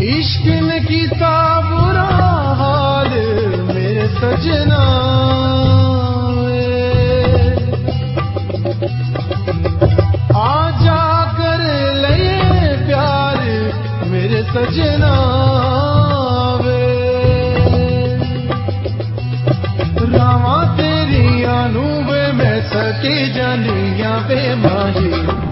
इश्क ने कीता बुरा हाल मेरे सजना आजा कर ले प्यार मेरे सजना रामा तेरिया नू वे मैं सके जानिया वे माही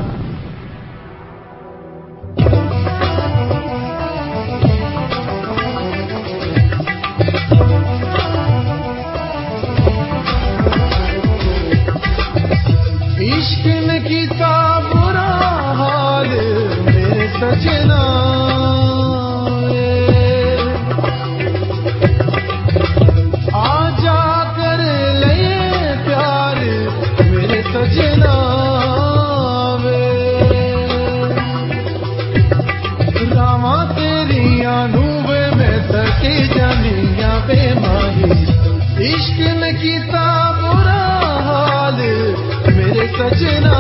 इश्क ने कीता बुरा हाल मेरे सजना आजा कर ले प्यार मेरे सजना रामा तेरिया नू वे मैं सके जानिया वे माही इश्क ने कीता बुरा हाल मेरे सजना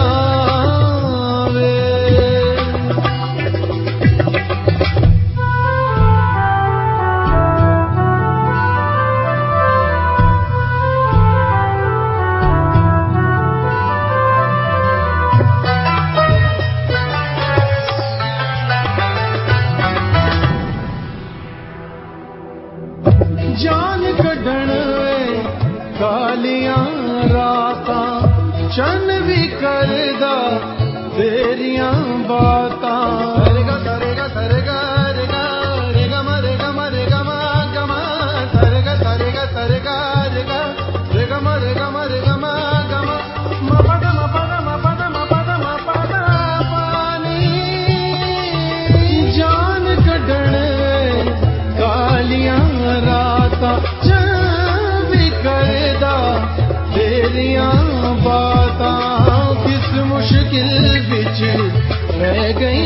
जान कढ़ण कालियां रातां चन भी करदा तेरियां बातां सरेगा सरेगा सरेगा रेगा रेगा मरेगा मरेगा गमा सरेगा सरेगा सरेगा रेगा रेगा मरेगा मरेगा गमा मपदा मपदा मपदा मपदा मपदा पानी जान कढ़ण कालियां रातां चन भी करदा तेरियां बातां किस मुश्किल विच रह गई